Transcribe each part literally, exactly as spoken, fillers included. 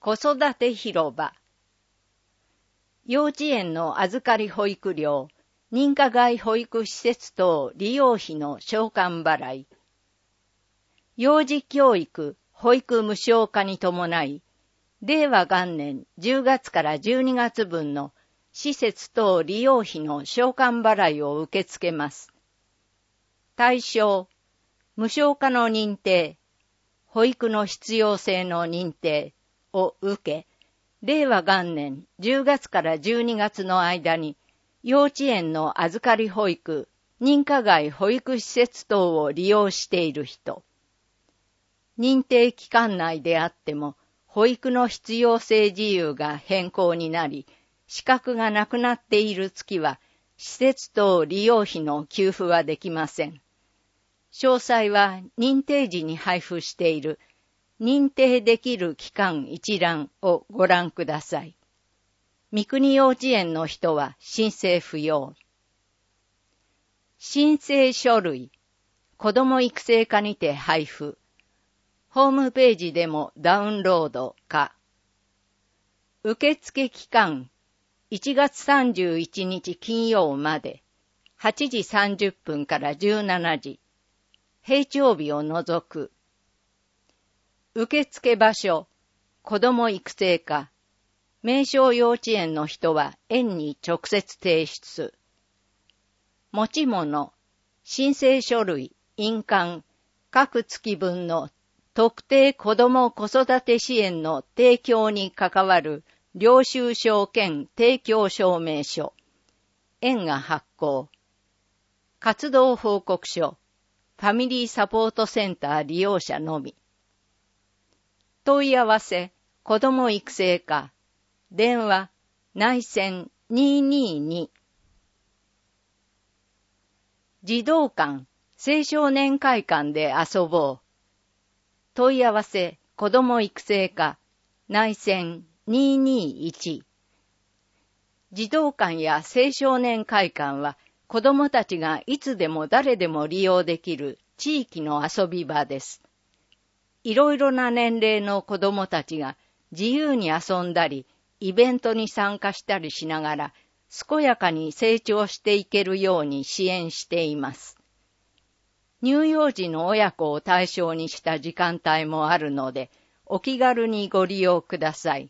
子育て広場。幼稚園の預かり保育料、認可外保育施設等利用費の償還払い。幼児教育、保育無償化に伴い、れいわ元年じゅうがつからじゅうにがつ分の施設等利用費の償還払いを受け付けます。対象、無償化の認定、保育の必要性の認定を受け、れいわ元年じゅうがつからじゅうにがつの間に幼稚園の預かり保育、認可外保育施設等を利用している人。認定期間内であっても、保育の必要性事由が変更になり、資格がなくなっている月は、施設等利用費の給付はできません。詳細は認定時に配布している認定できる期間一覧をご覧ください。三国幼稚園の人は申請不要。申請書類、子ども育成課にて配布。ホームページでもダウンロードか。受付期間、いちがつさんじゅういちにち金曜まで、はちじさんじゅっぷんからじゅうしちじ。平常日を除く。受付場所、子ども育成課。名称幼稚園の人は園に直接提出。持ち物、申請書類、印鑑、各月分の特定子ども子育て支援の提供に関わる領収書兼提供証明書。園が発行。活動報告書。ファミリーサポートセンター利用者のみ。問い合わせ、子ども育成課。電話、内線にーにーに。児童館、青少年会館で遊ぼう。問い合わせ、子ども育成課。内線にーにーいち。児童館や青少年会館は、子どもたちがいつでも誰でも利用できる地域の遊び場です。いろいろな年齢の子どもたちが自由に遊んだり、イベントに参加したりしながら、健やかに成長していけるように支援しています。乳幼児の親子を対象にした時間帯もあるので、お気軽にご利用ください。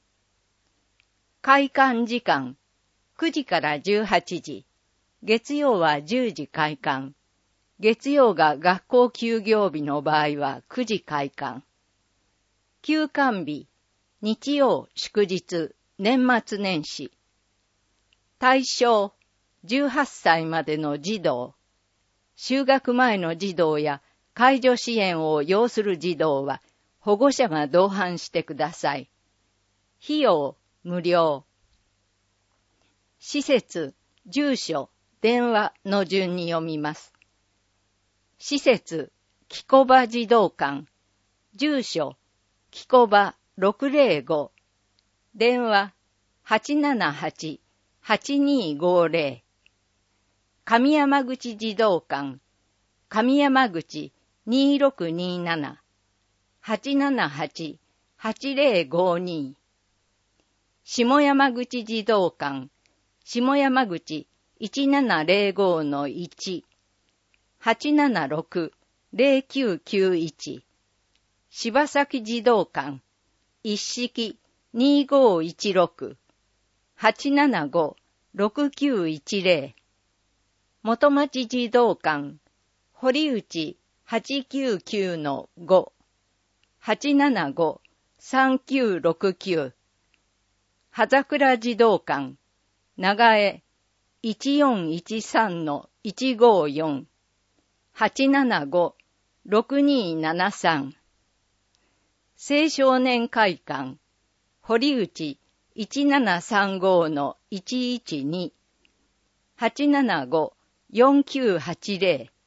開館時間、くじからじゅうはちじ。月曜はじゅうじ開館。月曜が学校休業日の場合はくじ開館。休館日、日曜、祝日、年末年始。対象、じゅうはっさいまでの児童。就学前の児童や介助支援を要する児童は保護者が同伴してください。費用、無料。施設、住所、電話の順に読みます。施設、木小場児童館。住所、木小場ろくぜろご。電話、はちななはち、はちにーごぜろ。上山口児童館。上山口にーろくにーなな。はちななはち、はちぜろごに。下山口児童館。下山口いちななぜろごのいち。はちななろく、ぜろきゅうきゅういち。柴崎児童館。一式にーごいちろく。はちななご、ろくきゅういちぜろ。元町児童館。堀内はちきゅうきゅうのご。はちななご、さんきゅうろくきゅう。葉桜児童館。長江いちよんいちさんのいちごよん。はちななご、ろくにーななさん。青少年会館。堀内いちななさんごのいちいちに。はちななご、よんきゅうはちぜろ。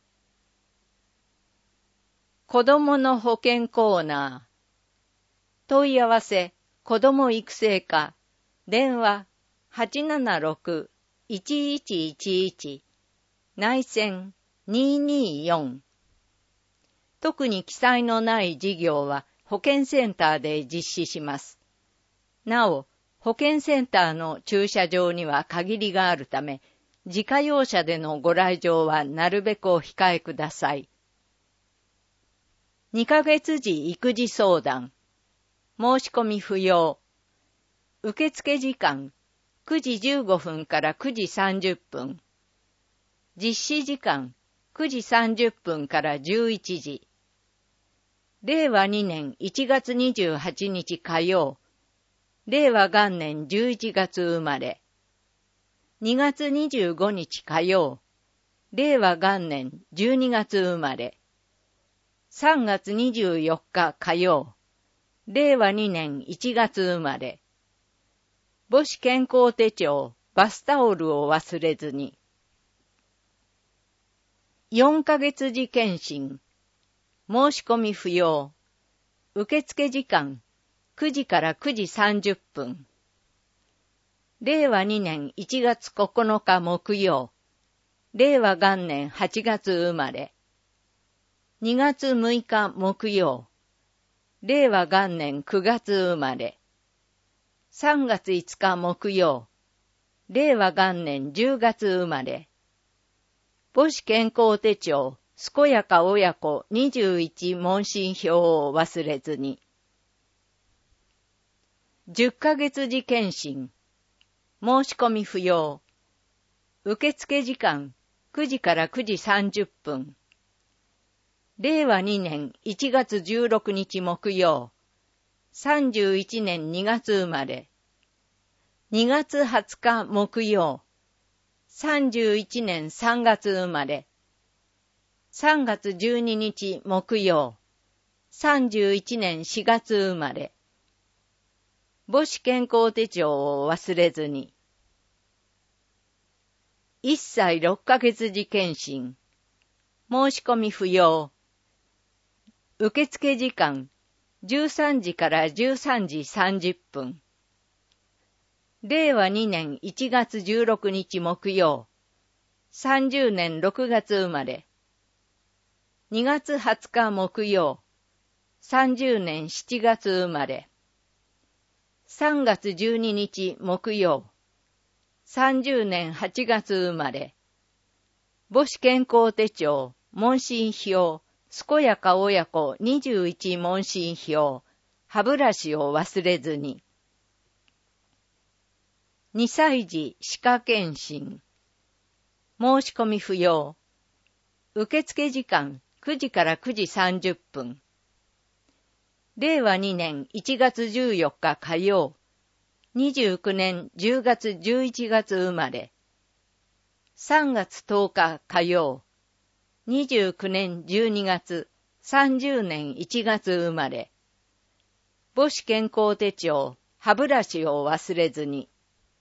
子どもの保健コーナー。問い合わせ、子ども育成課。電話、はちななろく、いちいちいちいち。内線、にーにーよん。特に記載のない事業は保健センターで実施します。なお、保健センターの駐車場には限りがあるため、自家用車でのご来場はなるべくお控えください。にかげつ時育児相談。申し込み不要。受付時間くじじゅうごふんからくじさんじゅっぷん。実施時間くじさんじゅっぷんからじゅういちじ。れいわにねんいちがつにじゅうはちにち火曜。れいわ元年じゅういちがつ生まれ。にがつにじゅうごにち火曜。れいわ元年じゅうにがつ生まれ。さんがつにじゅうよっか火曜。れいわにねんいちがつ生まれ。母子健康手帳、バスタオルを忘れずに。よんかげつ時検診。申し込み不要。受付時間くじからくじさんじゅっぷん。れいわにねんいちがつここのか木曜。れいわ元年はちがつ生まれ。にがつむいか木曜。れいわ元年くがつ生まれ。さんがついつか木曜。れいわ元年じゅうがつ生まれ。母子健康手帳、健やか親子にじゅういち問診票を忘れずに。じゅっかげつ時検診。申し込み不要。受付時間くじからくじさんじゅっぷん。れいわにねんいちがつじゅうろくにち木曜。さんじゅういちねんにがつ生まれ。にがつはつか木曜。さんじゅういちねんさんがつ生まれ。さんがつじゅうににち木曜。さんじゅういちねんしがつ生まれ。母子健康手帳を忘れずに。いっさいろっかげつ時検診。申し込み不要。受付時間じゅうさんじからじゅうさんじさんじゅっぷん。れいわにねんいちがつじゅうろくにち木曜。さんじゅうねんろくがつ生まれ。にがつはつか木曜。さんじゅうねんしちがつ生まれ。さんがつじゅうににち木曜。さんじゅうねんはちがつ生まれ。母子健康手帳、問診票、健やか親子にじゅういち問診票、歯ブラシを忘れずに。にさい児歯科検診。申し込み不要。受付時間くじからくじさんじゅっぷん。れいわにねんいちがつじゅうよっか火曜。にじゅうきゅうねんじゅうがつじゅういちがつ生まれ。さんがつとおか火曜。にじゅうきゅうねんじゅうにがつさんじゅうねんいちがつ生まれ。母子健康手帳、歯ブラシを忘れずに。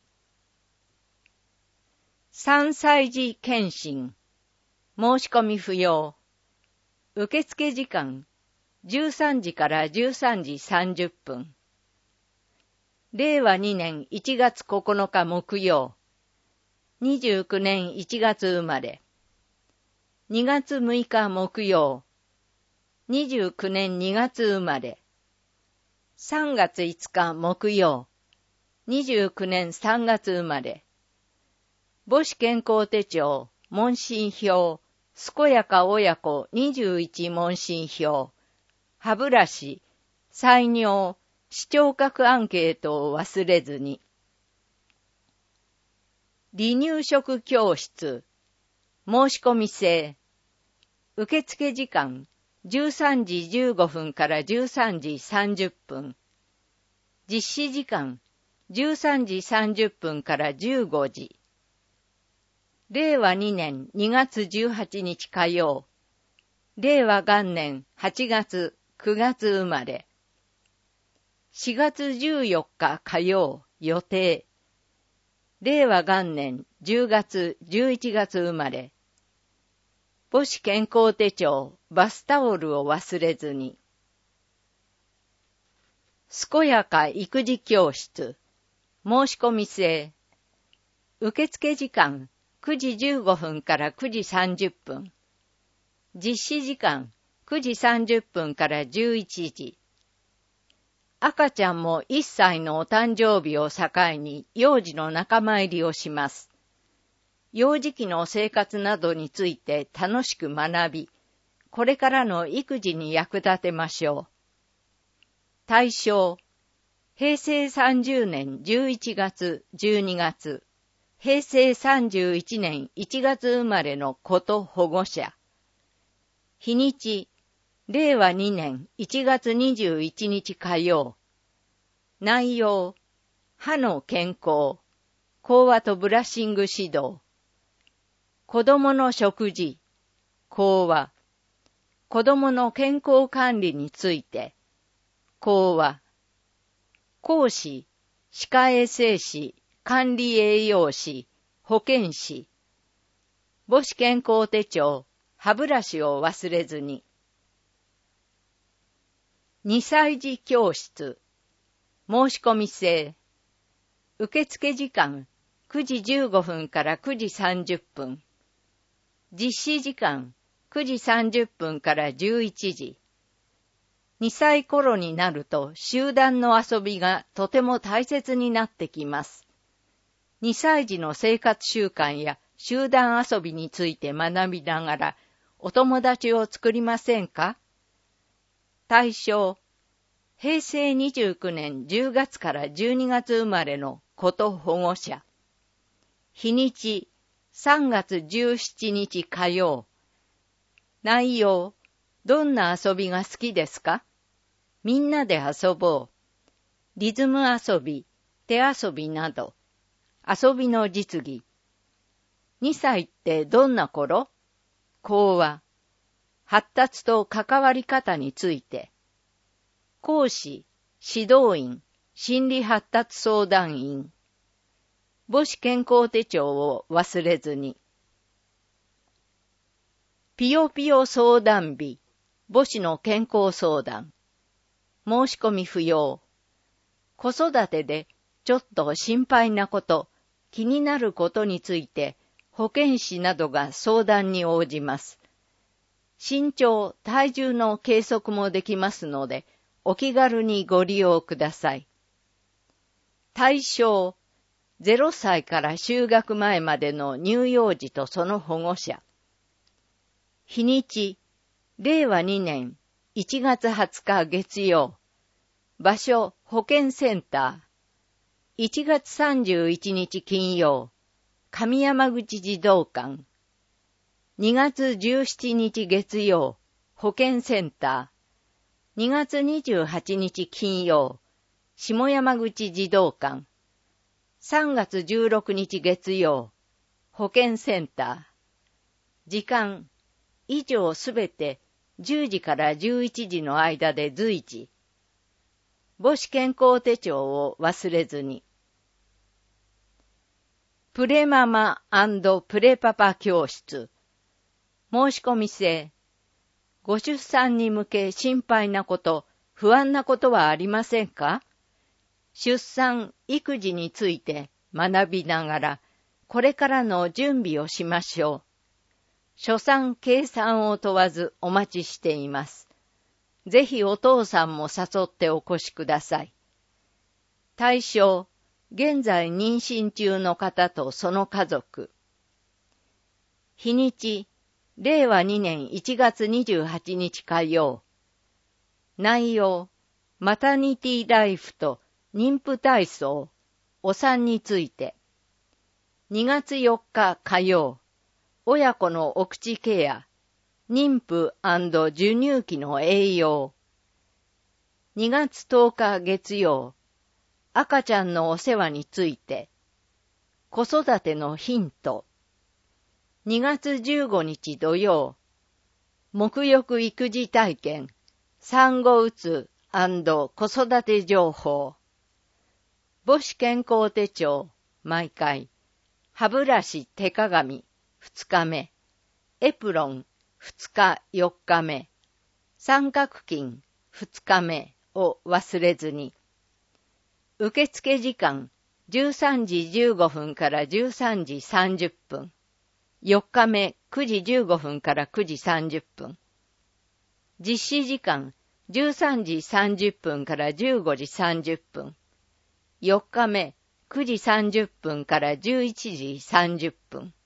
さんさい児検診。申し込み不要。受付時間じゅうさんじからじゅうさんじさんじゅっぷん。れいわにねんいちがつここのか木曜。にじゅうきゅうねんいちがつ生まれ。にがつむいか木曜。にじゅうきゅうねんにがつ生まれ。さんがついつか木曜。にじゅうきゅうねんさんがつ生まれ。母子健康手帳、問診票、健やか親子にじゅういち問診票、歯ブラシ、採尿、視聴覚アンケートを忘れずに。離乳食教室、申し込み制。受付時間じゅうさんじじゅうごふんからじゅうさんじさんじゅっぷん。実施時間じゅうさんじさんじゅっぷんからじゅうごじ。れいわにねんにがつじゅうはちにち火曜。れいわ元年はちがつくがつ生まれ。しがつじゅうよっか火曜予定。れいわ元年じゅうがつじゅういちがつ生まれ。母子健康手帳、バスタオルを忘れずに。健やか育児教室、申し込み制。受付時間くじじゅうごふんからくじさんじゅっぷん。実施時間くじさんじゅっぷんからじゅういちじ。 赤ちゃんもいっさいのお誕生日を境に幼児の仲間入りをします。幼児期の生活などについて楽しく学び、これからの育児に役立てましょう。対象、へいせいさんじゅうねんじゅういちがつ、じゅうにがつ、へいせいさんじゅういちねんいちがつ生まれの子と保護者。日にち、れいわにねんいちがつにじゅういちにち火曜。内容、歯の健康、講話とブラッシング指導。子供の食事、講話。子供の健康管理について、講話。講師、歯科衛生士、管理栄養士、保健師。母子健康手帳、歯ブラシを忘れずに。にさい児教室。申し込み制。受付時間くじじゅうごふんからくじさんじゅっぷん。実施時間くじさんじゅっぷんからじゅういちじ。にさい頃になると集団の遊びがとても大切になってきます。にさい児の生活習慣や集団遊びについて学びながらお友達を作りませんか？対象、へいせいにじゅうきゅうねんじゅうがつからじゅうにがつ生まれの子と保護者。日にち、さんがつじゅうしちにち火曜。内容、どんな遊びが好きですか？みんなで遊ぼう。リズム遊び、手遊びなど。遊びの実技。にさいってどんな頃？講話。発達と関わり方について。講師、指導員、心理発達相談員。母子健康手帳を忘れずに。ぴよぴよ相談日、母子の健康相談。申し込み不要。子育てでちょっと心配なこと、気になることについて保健師などが相談に応じます。身長、体重の計測もできますので、お気軽にご利用ください。対象、ゼロさいから就学前までの乳幼児とその保護者。日にち、れいわにねんいちがつはつか月曜。場所、保健センター。いちがつさんじゅういちにち金曜。上山口児童館。にがつじゅうしちにち月曜。保健センター。にがつにじゅうはちにち金曜。下山口児童館。さんがつじゅうろくにち月曜。保健センター。時間。以上すべてじゅうじからじゅういちじの間で随時。母子健康手帳を忘れずに。プレママ&プレパパ教室。申し込み制。ご出産に向け心配なこと、不安なことはありませんか？出産、育児について学びながら、これからの準備をしましょう。初産、計算を問わずお待ちしています。ぜひお父さんも誘ってお越しください。対象、現在妊娠中の方とその家族。日にち、れいわにねんいちがつにじゅうはちにち火曜。内容、マタニティライフと妊婦体操、お産について。にがつよっか火曜。親子のお口ケア、妊婦&授乳期の栄養。にがつとおか月曜、赤ちゃんのお世話について。子育てのヒント。にがつじゅうごにち土曜、沐浴育児体験、産後うつ&子育て情報。母子健康手帳、毎回。歯ブラシ手鏡。二日目、エプロン二日四日目、三角巾二日目を忘れずに。受付時間じゅうさんじじゅうごふんからじゅうさんじさんじゅっぷん。よっかめくじじゅうごふんからくじさんじゅっぷん。実施時間じゅうさんじさんじゅっぷんからじゅうごじさんじゅっぷん。よっかめ、くじさんじゅっぷんからじゅういちじさんじゅっぷん。